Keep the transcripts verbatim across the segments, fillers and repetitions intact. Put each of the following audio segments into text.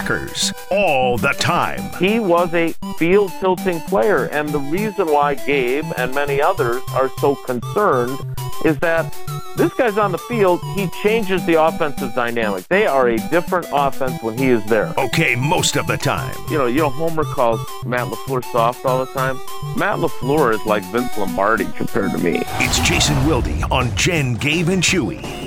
Packers all the time. He was a field-tilting player, and the reason why Gabe and many others are so concerned is that this guy's on the field, he changes the offensive dynamic. They are a different offense when he is there. Okay, most of the time. You know, you know, Homer calls Matt LaFleur soft all the time. Matt LaFleur is like Vince Lombardi compared to me. It's Jason Wilde on Jen, Gabe, and Chewy.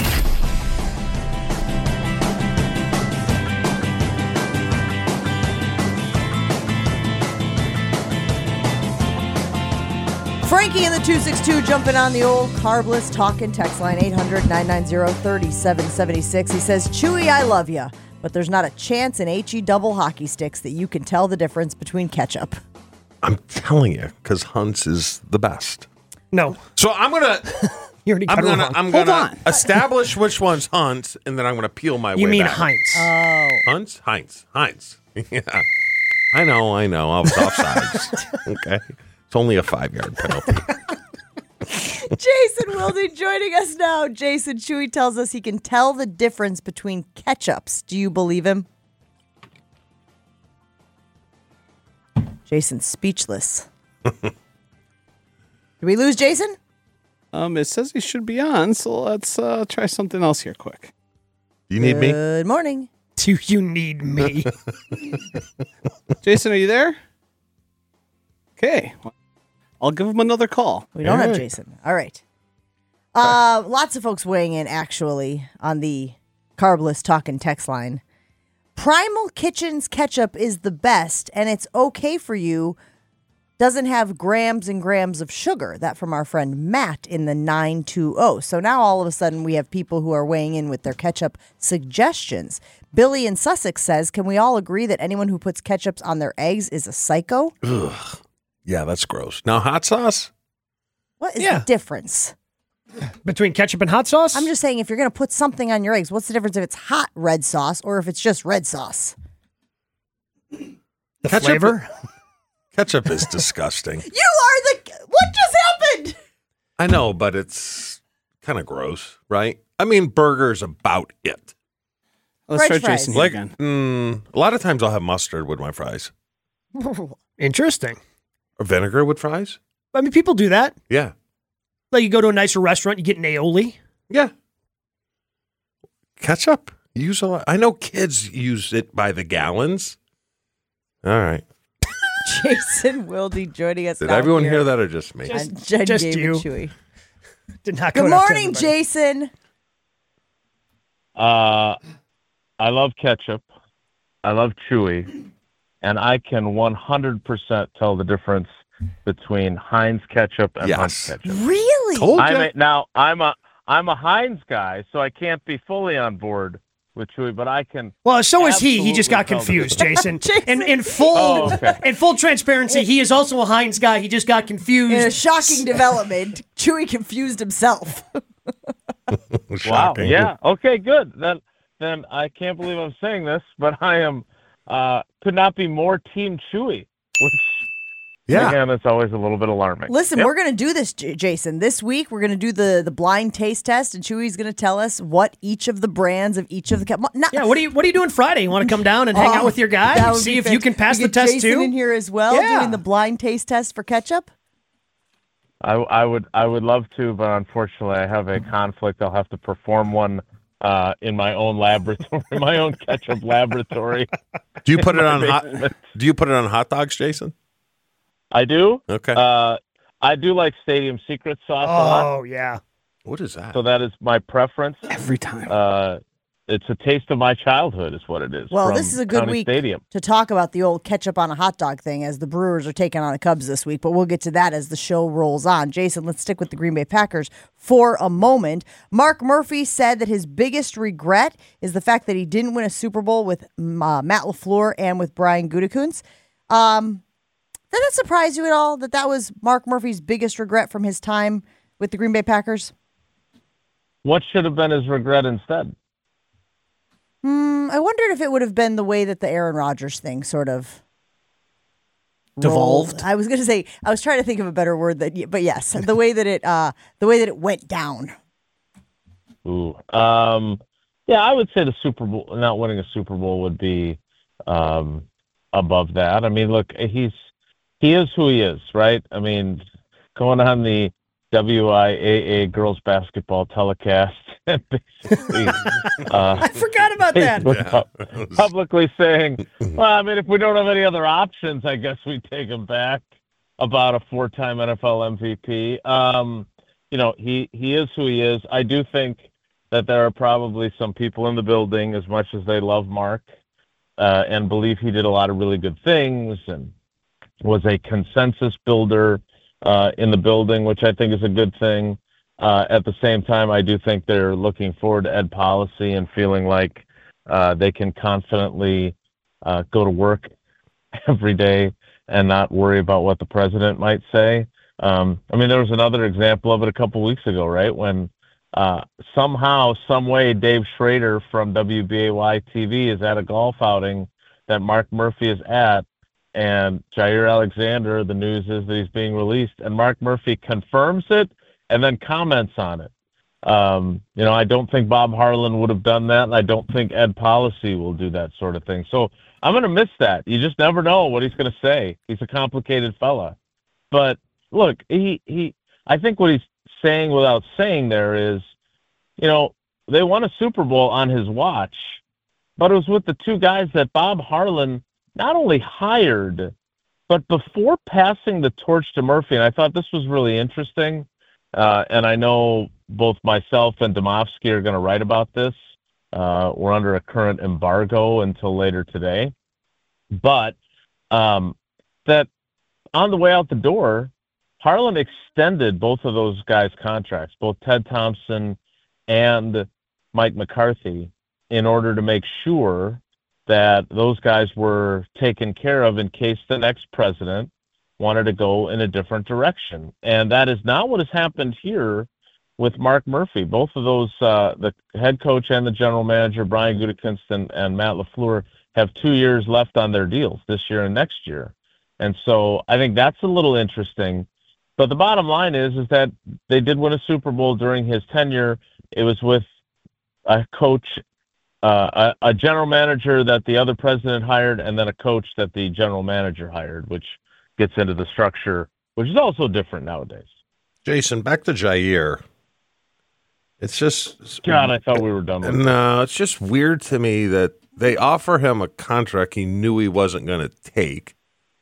Frankie in the two six two jumping on the old carbless talking text line eight hundred, nine nine zero, three seven seven six. He says, Chewy, I love you, but there's not a chance in H E double hockey sticks that you can tell the difference between ketchup. I'm telling you, because Hunt's is the best. No. So I'm gonna, You already got I'm it gonna, wrong. I'm Hold gonna on. establish which one's Hunt's, and then I'm gonna peel my You way mean back. Heinz. Oh. Hunt's, Heinz, Heinz. Yeah, I know, I know. I was offsides. Okay, it's only a five-yard penalty. Jason Wilde joining us now. Jason, Chewy tells us he can tell the difference between ketchups. Do you believe him? Jason's speechless. Did we lose Jason? Um, it says he should be on, so let's uh, try something else here quick. You need me? Good morning. Do you need me? Jason, are you there? Okay. I'll give him another call. We don't have Hey. Jason. All right. Uh, lots of folks weighing in, actually, on the carbless talking text line. Primal Kitchen's ketchup is the best, and it's okay for you. Doesn't have grams and grams of sugar. That from our friend Matt in the nine two zero. So now all of a sudden we have people who are weighing in with their ketchup suggestions. Billy in Sussex says, can we all agree that anyone who puts ketchups on their eggs is a psycho? Ugh. Yeah, that's gross. Now, hot sauce? What is Yeah. the difference? Between ketchup and hot sauce? I'm just saying, if you're going to put something on your eggs, what's the difference if it's hot red sauce or if it's just red sauce? the ketchup- flavor. Ketchup is disgusting. You are the... What just happened? I know, but it's kind of gross, right? I mean, burger's about it. Let's French try Jason fries. here Like, again. mm, a lot of times I'll have mustard with my fries. Interesting. Or vinegar with fries? I mean, people do that. Yeah. Like you go to a nicer restaurant, you get an aioli. Yeah. Ketchup? Use a lot. I know kids use it by the gallons. All right. Jason Wilde joining us Did now everyone here hear that or just me? on Jen, Just Gabe, you. and Chewy. Did not go Good out to morning, everybody. Jason. Uh, I love ketchup. I love Chewy. And I can one hundred percent tell the difference between Heinz ketchup and Yes. Hunt's ketchup. Really? Told I'm ya. a, now I'm a I'm a Heinz guy, so I can't be fully on board with Chewy, but I can. Well, so is he. He just got Absolutely confused, Jason. Jason. And in full, Oh, okay. in full transparency, he is also a Heinz guy. He just got In a confused. shocking development, Chewy confused himself. Wow. Shocking. Yeah. Okay. Good. Then then I can't believe I'm saying this, but I am uh, could not be more Team Chewy, which Yeah. again, it's always a little bit alarming. Listen, Yep. we're going to do this, J- Jason. This week, we're going to do the, the blind taste test, and Chewy's going to tell us what each of the brands of each of the... Ca- not, Yeah, what are you what are you doing Friday? You want to come down and hang Oh, out with your guy? that and would See be if you can fantastic. pass We the get test Jason too? in here as well, Yeah. doing the blind taste test for ketchup. I, I would I would love to, but unfortunately, I have a conflict. I'll have to perform one uh, in my own laboratory, my own ketchup laboratory. Do you put it on hot? basement. Do you put it on hot dogs, Jason? I do. Okay. Uh, I do like Stadium Secret sauce a lot, Oh, yeah. What is that? so that is my preference. Every time. Uh, it's a taste of my childhood, is what it is. Well, from this is a good County week Stadium. to talk about the old ketchup on a hot dog thing as the Brewers are taking on the Cubs this week, but we'll get to that as the show rolls on. Jason, let's stick with the Green Bay Packers for a moment. Mark Murphy said that his biggest regret is the fact that he didn't win a Super Bowl with uh, Matt LaFleur and with Brian Gutekunst. Um, did that surprise you at all that that was Mark Murphy's biggest regret from his time with the Green Bay Packers? What should have been his regret instead? Hmm, I wondered if it would have been the way that the Aaron Rodgers thing sort of Devolved? rolled. I was going to say, I was trying to think of a better word, that, but yes, the way that it, uh, the way that it went down. Ooh. Um, yeah, I would say the Super Bowl, not winning a Super Bowl would be um, above that. I mean, look, he's he is who he is, right? I mean, going on the W I A A girls basketball telecast and basically uh, I forgot about that. pu- publicly saying, well, I mean, if we don't have any other options, I guess we take him back, about a four-time N F L M V P. Um, you know, he, he is who he is. I do think that there are probably some people in the building, as much as they love Mark uh, and believe he did a lot of really good things and was a consensus builder uh, in the building, which I think is a good thing. Uh, at the same time, I do think they're looking forward to Ed Policy and feeling like uh, they can confidently uh, go to work every day and not worry about what the president might say. Um, I mean, there was another example of it a couple weeks ago, right? When uh, somehow, some way, Dave Schrader from W B A Y T V is at a golf outing that Mark Murphy is at, and Jair Alexander, the news is that he's being released, and Mark Murphy confirms it and then comments on it. Um, you know, I don't think Bob Harlan would have done that, and I don't think Ed Policy will do that sort of thing. So I'm going to miss that. You just never know what he's going to say. He's a complicated fella. But look, he, he, I think what he's saying without saying there is, you know, they won a Super Bowl on his watch, but it was with the two guys that Bob Harlan not only hired, but before passing the torch to Murphy, and I thought this was really interesting, uh, and I know both myself and Domofsky are going to write about this. Uh, we're under a current embargo until later today. But um, that on the way out the door, Harlan extended both of those guys' contracts, both Ted Thompson and Mike McCarthy, in order to make sure that those guys were taken care of in case the next president wanted to go in a different direction. And that is not what has happened here with Mark Murphy. Both of those, uh, the head coach and the general manager, Brian Gutekunst and, and Matt LaFleur, have two years left on their deals, this year and next year. And so I think that's a little interesting. But the bottom line is, is that they did win a Super Bowl during his tenure. It was with a coach, uh, a, a general manager that the other president hired, and then a coach that the general manager hired, which gets into the structure, which is also different nowadays. Jason, back to Jair. It's just... God, I thought we were done with it. No, it's just weird to me that they offer him a contract he knew he wasn't going to take.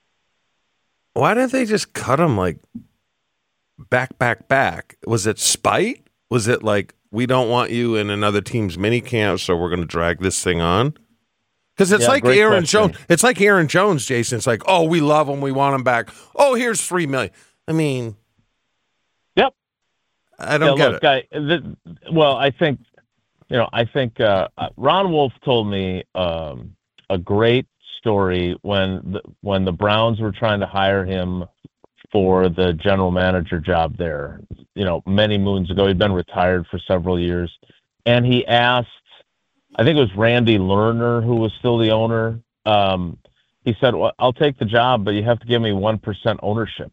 Why didn't they just cut him, like, back, back, back? Was it spite? Was it like, we don't want you in another team's mini camp, so we're going to drag this thing on? Because it's Yeah, like great Aaron question. Jones. It's like Aaron Jones, Jason. It's like, oh, we love him. We want him back. Oh, here's three million. I mean, Yep. I don't yeah, get look, it. I, the, well, I think, you know, I think uh, Ron Wolf told me um, a great story when the, when the Browns were trying to hire him for the general manager job there, you know, many moons ago. He'd been retired for several years. And he asked, I think it was Randy Lerner, who was still the owner. Um, he said, well, I'll take the job, but you have to give me one percent ownership.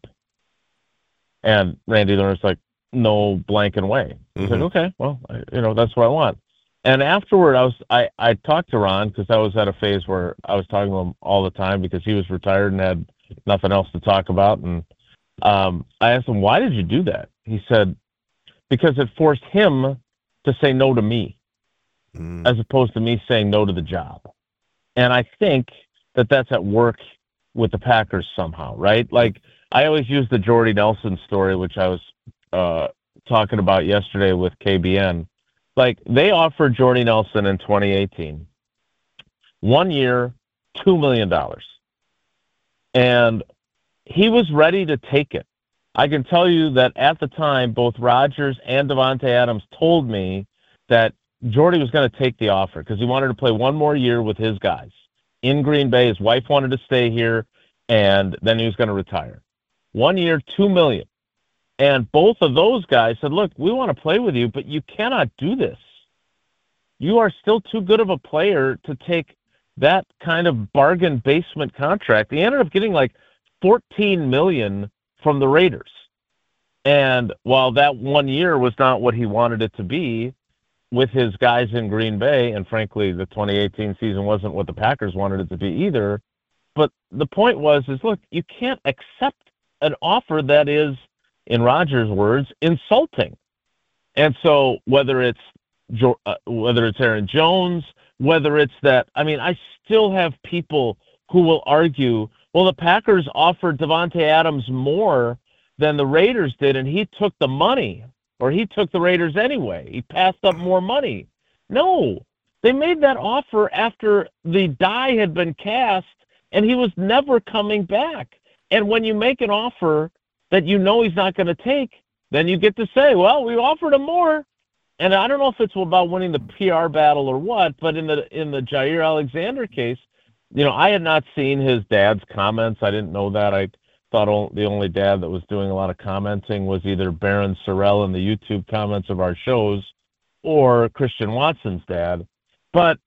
And Randy Lerner's like, no blanking way. He's Mhm. like, okay, well, I, you know, that's what I want. And afterward, I was I, I talked to Ron because I was at a phase where I was talking to him all the time because he was retired and had nothing else to talk about. And um, I asked him, why did you do that? He said, because it forced him to say no to me, Mm. as opposed to me saying no to the job. And I think that that's at work with the Packers somehow, right? Like, I always use the Jordy Nelson story, which I was uh, talking about yesterday with K B N. Like, they offered Jordy Nelson in twenty eighteen, one year, two million dollars. And he was ready to take it. I can tell you that at the time, both Rodgers and Davante Adams told me that Jordy was going to take the offer because he wanted to play one more year with his guys in Green Bay. His wife wanted to stay here, and then he was going to retire. One year, two million dollars. And both of those guys said, look, we want to play with you, but you cannot do this. You are still too good of a player to take that kind of bargain basement contract. He ended up getting like fourteen million dollars from the Raiders. And while that one year was not what he wanted it to be, with his guys in Green Bay, and frankly, the twenty eighteen season wasn't what the Packers wanted it to be either. But the point was, is look, you can't accept an offer that is, in Rodgers' words, insulting. And so whether it's jo- uh, whether it's Aaron Jones, whether it's that, I mean, I still have people who will argue, well, the Packers offered Devontae Adams more than the Raiders did, and he took the money, or he took the Raiders anyway. He passed up more money. No, they made that offer after the die had been cast, and he was never coming back. And when you make an offer that you know he's not going to take, then you get to say, well, we offered him more. And I don't know if it's about winning the P R battle or what, but in the in the Jair Alexander case, you know, I had not seen his dad's comments. I didn't know that. I thought the only dad that was doing a lot of commenting was either Baron Sorrell in the YouTube comments of our shows or Christian Watson's dad. But,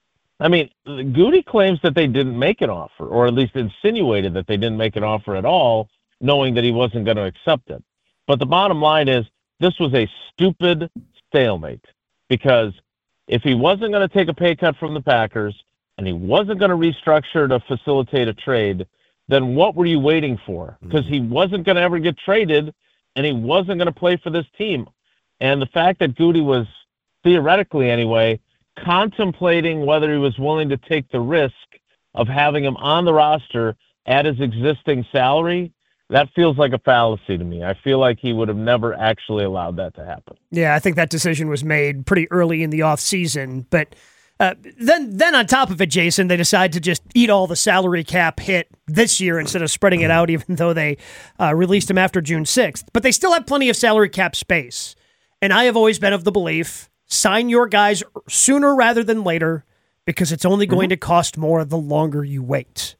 I mean, Goody claims that they didn't make an offer, or at least insinuated that they didn't make an offer at all, knowing that he wasn't going to accept it. But the bottom line is, this was a stupid stalemate, because if he wasn't going to take a pay cut from the Packers and he wasn't going to restructure to facilitate a trade, then what were you waiting for? Because he wasn't going to ever get traded, and he wasn't going to play for this team. And the fact that Goody was, theoretically anyway, contemplating whether he was willing to take the risk of having him on the roster at his existing salary, that feels like a fallacy to me. I feel like he would have never actually allowed that to happen. Yeah, I think that decision was made pretty early in the offseason. But uh, then then on top of it, Jason, they decide to just eat all the salary cap hit this year instead of spreading it out, even though they uh, released him after June sixth. But they still have plenty of salary cap space. And I have always been of the belief, sign your guys sooner rather than later, because it's only going mm-hmm. to cost more the longer you wait.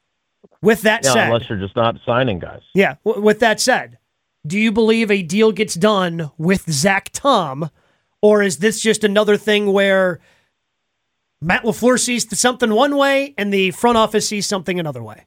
With that yeah, said, unless you're just not signing guys. Yeah. W- with that said, do you believe a deal gets done with Zach Tom, or is this just another thing where Matt LaFleur sees something one way and the front office sees something another way?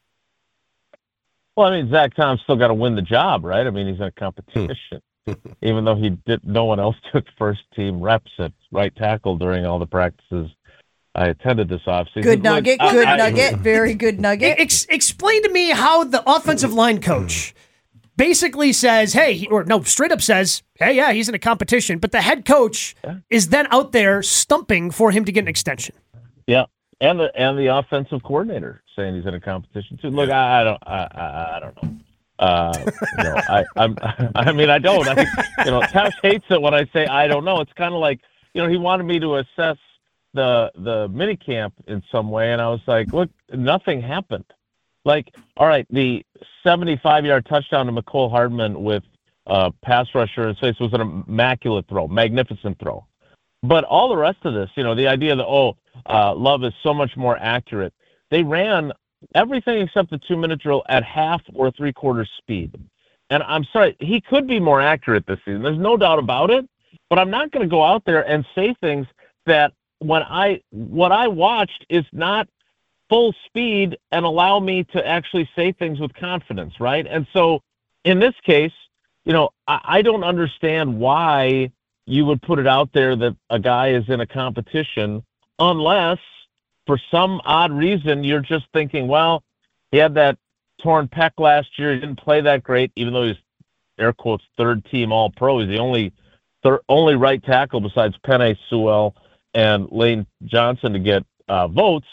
Well, I mean, Zach Tom's still got to win the job, right? I mean, he's in a competition, even though he did. No one else took first team reps at right tackle during all the practices I attended this offseason. Good nugget, Look, good I, nugget, I, very good nugget. Ex- explain to me how the offensive line coach basically says, hey, he, or no, straight up says, hey, yeah, he's in a competition, but the head coach yeah. is then out there stumping for him to get an extension. Yeah, and the and the offensive coordinator saying he's in a competition too. Look, I, I don't, I, I, I don't know. Uh, you know, I, I'm, I mean, I don't. I, you know, Tausch hates it when I say I don't know. It's kind of like, you know, he wanted me to assess the the mini camp in some way, and I was like, look, nothing happened. Like, all right, the seventy-five yard touchdown to McCole Hardman with uh pass rusher in his face was an immaculate throw, magnificent throw. But all the rest of this, you know, the idea that, oh, uh, Love is so much more accurate. They ran everything except the two-minute drill at half or three-quarter speed. And I'm sorry, he could be more accurate this season. There's no doubt about it. But I'm not going to go out there and say things that when I what I watched is not full speed and allow me to actually say things with confidence, right? And so in this case, you know, I, I don't understand why you would put it out there that a guy is in a competition unless for some odd reason you're just thinking, well, he had that torn pec last year. He didn't play that great, even though he's air quotes third team all pro. He's the only thir- only right tackle besides Penei Sewell and Lane Johnson to get uh, votes.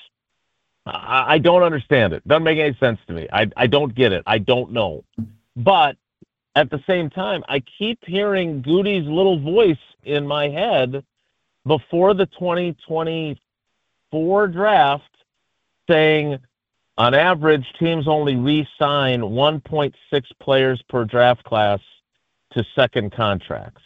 I, I don't understand it. Doesn't make any sense to me. I, I don't get it. I don't know. But at the same time, I keep hearing Goody's little voice in my head before the twenty twenty-four draft saying, on average, teams only re-sign one point six players per draft class to second contracts.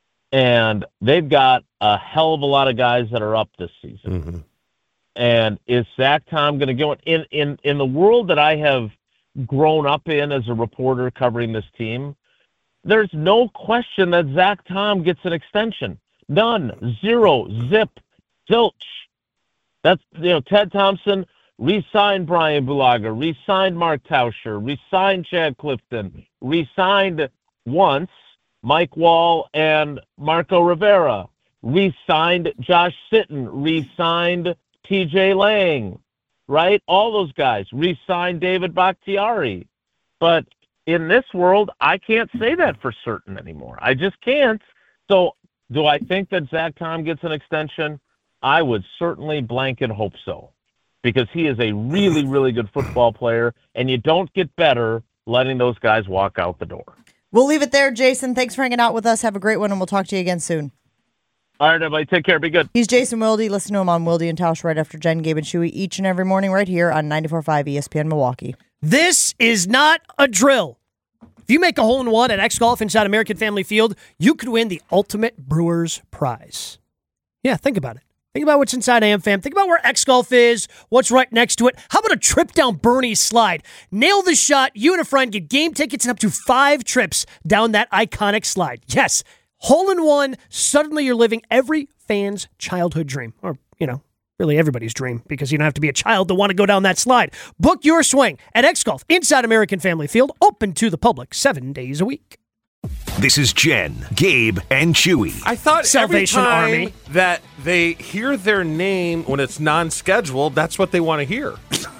And they've got a hell of a lot of guys that are up this season. Mm-hmm. And is Zach Tom going to go in, in, in the world that I have grown up in as a reporter covering this team? There's no question that Zach Tom gets an extension. None. Zero. Zip. Zilch. That's, you know, Ted Thompson re-signed Brian Bulaga, re-signed Mark Tauscher, re-signed Chad Clifton, re-signed once Mike Wall and Marco Rivera. re-signed Josh Sitton, re-signed T J Lang, right? All those guys, re-signed David Bakhtiari. But in this world, I can't say that for certain anymore. I just can't. So do I think that Zach Tom gets an extension? I would certainly blanket hope so, because he is a really, really good football player, and you don't get better letting those guys walk out the door. We'll leave it there, Jason. Thanks for hanging out with us. Have a great one, and we'll talk to you again soon. All right, everybody. Take care. Be good. He's Jason Wilde. Listen to him on Wilde and Tausch right after Jen, Gabe, and Chewy each and every morning right here on ninety-four point five E S P N Milwaukee. This is not a drill. If you make a hole-in-one at X Golf inside American Family Field, you could win the Ultimate Brewers Prize. Yeah, think about it. Think about what's inside AmFam. Think about where X Golf is, what's right next to it. How about a trip down Bernie's slide? Nail the shot. You and a friend get game tickets and up to five trips down that iconic slide. Yes, hole-in-one. Suddenly you're living every fan's childhood dream. Or, you know, really everybody's dream, because you don't have to be a child to want to go down that slide. Book your swing at X Golf inside American Family Field, open to the public seven days a week. This is Jen, Gabe, and Chewy. I thought Salvation every time Army. that they hear their name when it's non-scheduled, that's what they want to hear.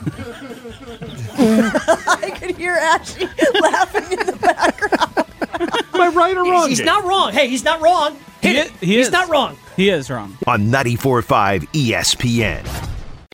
I could hear Ashley laughing in the background. Am I right or wrong? He's Gabe? not wrong. Hey, he's not wrong. Hit He it. is- he he's is. not wrong. He is wrong. On ninety-four point five E S P N.